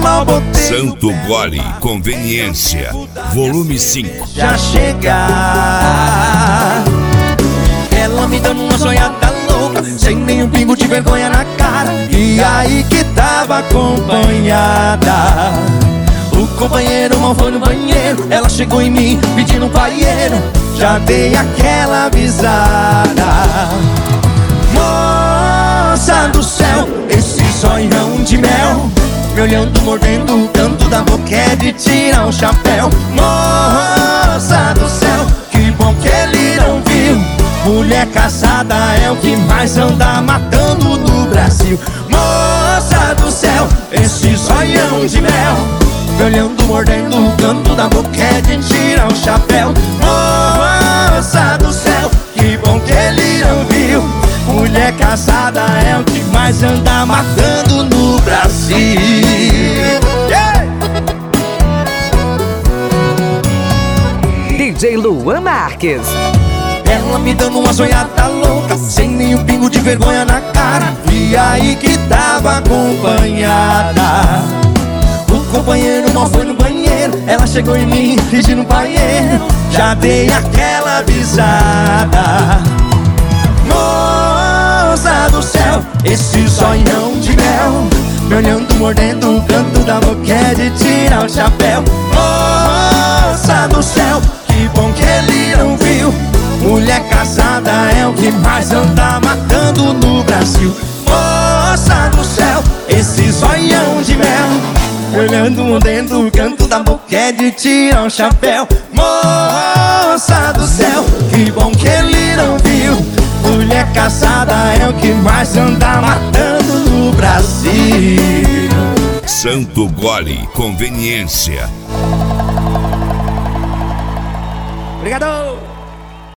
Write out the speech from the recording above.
mal botei. Santo Gole Conveniência, volume 5. Já chegar. Ela me dando uma sonhada louca, sem nenhum pingo de vergonha na cara. E aí que tava acompanhada. O companheiro mal foi no banheiro. Ela chegou em mim pedindo um paieiro. Já dei aquela avisada. Moça do céu, esse sonhão de mel, me olhando, mordendo o canto da boca, é de tirar o chapéu. Moça do céu, que bom que ele não viu. Mulher casada é o que mais anda matando no Brasil. Moça do céu, esse sonhão de mel, me olhando, mordendo o canto da boca, é de tirar o chapéu. Moça do céu, que bom que ele não viu. Mulher casada é o que mais anda matando no Brasil. Yeah! DJ Luan Marques. Ela me dando uma sonhada louca, sem nenhum pingo de vergonha na cara. E aí que tava acompanhada. O companheiro mal foi no banheiro. Ela chegou em mim pedindo um paieiro. Já dei aquela avisada. Moça do céu, esse sonhão de mel, me olhando, mordendo o canto da boca, é de tirar o chapéu. Moça do céu, que bom que ele não viu. Mulher casada é o que mais anda matando no Brasil. Moça do céu, esse sonhão de mel, me olhando, mordendo o canto da boca, é de tirar o chapéu. Moça do céu, que bom que ele não viu. Mulher casada é o que mais anda matando no Brasil. Santo Gole Conveniência. Obrigado!